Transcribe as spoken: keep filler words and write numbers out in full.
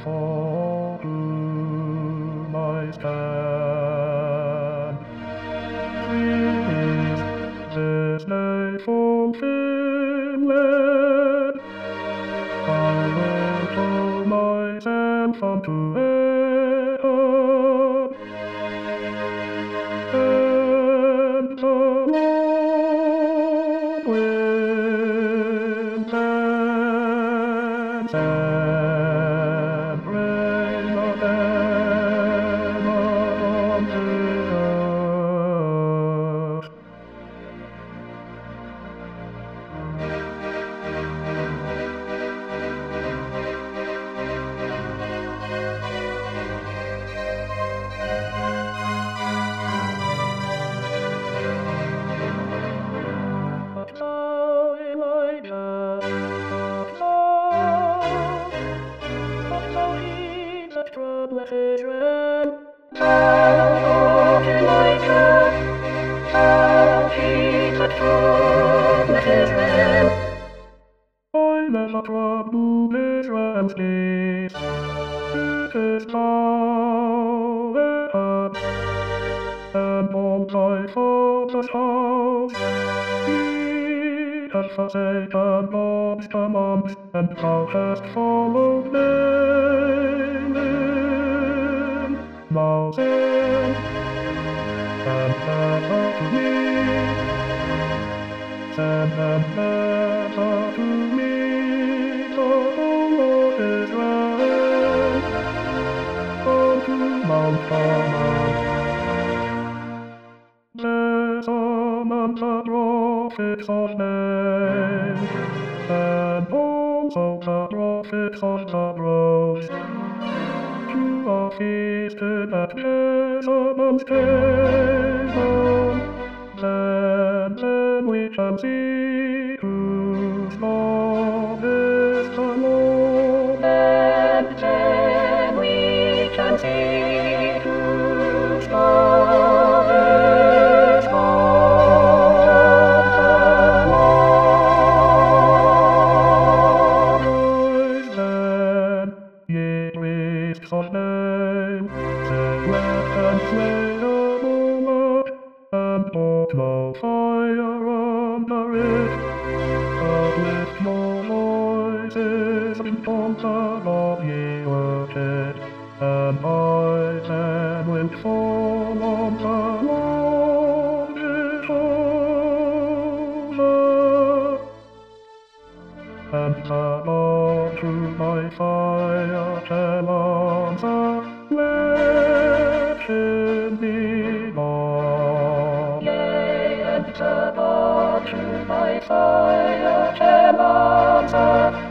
fall to my stand. Please, this day fulfilled, I will throw myself unto heaven, and the Lord will dance and rain the heaven on the earth. But now, Elijah, but now, but now he that troubleth Israel. Now, Elijah, now he that troubleth Israel. I never troubled Israel's days. It is now Ahab, and all thy father's house. He has forsaken God's commands, and thou hast followed Baalim. Now send, send letter to me, send them letter to me, the Lord Israel, unto Mount Carmel. There's a man that prophets of name, and also the prophets of the rose. To a feasted at Jerusalem's table, then, then we shall see whose Lord is the Lord. Then, then we shall see whose Lord is Lord, the Lord. Rise then, ye priests of name, select and slay Amalek, and put no fire under it, but lift your voices in concert of ye work it, and I then will fall on the Lord Jehovah, and the Lord through my fire shall answer, let him be Lord. Yea, and the Lord through my fire shall answer,